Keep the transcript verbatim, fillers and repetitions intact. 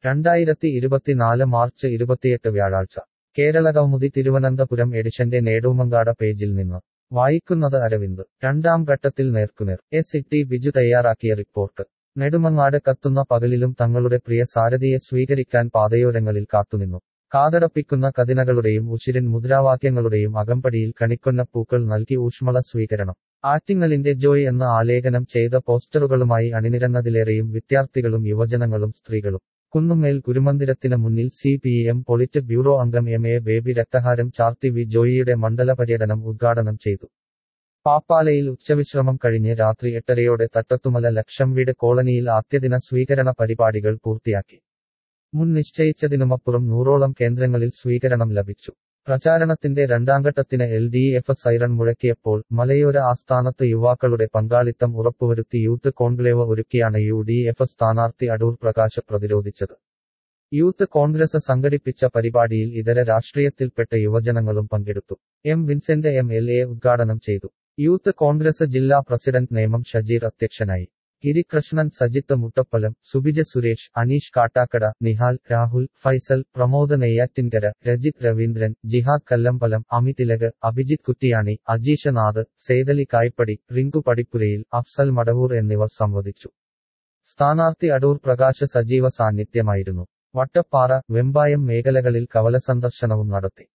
രണ്ടായിരത്തി ഇരുപത്തിനാല് മാർച്ച് ഇരുപത്തിയെട്ട് വ്യാഴാഴ്ച കേരള കൗമുദി തിരുവനന്തപുരം എഡിഷന്റെ നേടൂമങ്കാട പേജിൽ നിന്ന് വായിക്കുന്നത് അരവിന്ദ്. രണ്ടാം ഘട്ടത്തിൽ നേർക്കുനേർ. എസ് ടി ബിജു തയ്യാറാക്കിയ റിപ്പോർട്ട്. നെടുമങ്ങാട് കത്തുന്ന പകലിലും തങ്ങളുടെ പ്രിയ സാരഥിയെ സ്വീകരിക്കാൻ പാതയോരങ്ങളിൽ കാത്തുനിന്നു. കാതടപ്പിക്കുന്ന കതിനകളുടെയും ഉശിരൻ മുദ്രാവാക്യങ്ങളുടെയും അകമ്പടിയിൽ കണിക്കൊന്ന പൂക്കൾ നൽകി ഊഷ്മള സ്വീകരണം. ആറ്റിങ്ങലിന്റെ ജോയ് എന്ന ആലേഖനം ചെയ്ത പോസ്റ്ററുകളുമായി അണിനിരന്നതിലേറെയും വിദ്യാർത്ഥികളും യുവജനങ്ങളും സ്ത്രീകളും. കുന്നുമ്മേൽ ഗുരുമന്ദിരത്തിന് മുന്നിൽ C P M politburo അംഗം എം എ ബേബി രക്തഹാരം ചാർത്തി വി ജോയിയുടെ മണ്ഡല പര്യടനം ഉദ്ഘാടനം ചെയ്തു. പാപ്പാലയിൽ ഉച്ചവിശ്രമം കഴിഞ്ഞ് രാത്രി എട്ടരയോടെ തട്ടത്തുമല ലക്ഷം വീട് കോളനിയിൽ ആദ്യദിന സ്വീകരണ പരിപാടികൾ പൂർത്തിയാക്കി. മുൻ നിശ്ചയിച്ചതിനുമപ്പുറം നൂറോളം കേന്ദ്രങ്ങളിൽ സ്വീകരണം ലഭിച്ചു. പ്രചാരണത്തിന്റെ രണ്ടാംഘട്ടത്തിന് എൽ ഡി എഫ് സൈറൺ മുഴക്കിയപ്പോൾ മലയോര ആസ്ഥാനത്ത് യുവാക്കളുടെ പങ്കാളിത്തം ഉറപ്പുവരുത്തി യൂത്ത് കോൺക്ലേവ് ഒരുക്കിയാണ് യു ഡി എഫ് സ്ഥാനാർത്ഥി അടൂർ പ്രകാശ് പ്രതിരോധിച്ചത്. യൂത്ത് കോൺഗ്രസ് സംഘടിപ്പിച്ച പരിപാടിയിൽ ഇതര രാഷ്ട്രീയത്തിൽപ്പെട്ട യുവജനങ്ങളും പങ്കെടുത്തു. M Vincent M L A ഉദ്ഘാടനം ചെയ്തു. യൂത്ത് കോൺഗ്രസ് ജില്ലാ പ്രസിഡന്റ് നേമം ഷജീർ അധ്യക്ഷനായി. ഗിരികൃഷ്ണൻ, സജിത്ത് മുട്ടപ്പലം, സുബിജ സുരേഷ്, അനീഷ് കാട്ടാക്കട, നിഹാൽ, രാഹുൽ, ഫൈസൽ, പ്രമോദ് നെയ്യാറ്റിൻകര, രജിത് രവീന്ദ്രൻ, ജിഹാദ് കല്ലമ്പലം, അമിതിലക്, അഭിജിത്ത് കുറ്റിയാണി, അജീഷ നാഥ്, സെയ്തലി കായ്പടി, റിങ്കു പടിപ്പുരയിൽ, അഫ്സൽ മടവൂർ എന്നിവർ സംവദിച്ചു. സ്ഥാനാർത്ഥി അടൂർ പ്രകാശ് സജീവ സാന്നിധ്യമായിരുന്നു. വട്ടപ്പാറ, വെമ്പായം മേഖലകളിൽ കവല സന്ദർശനവും നടത്തി.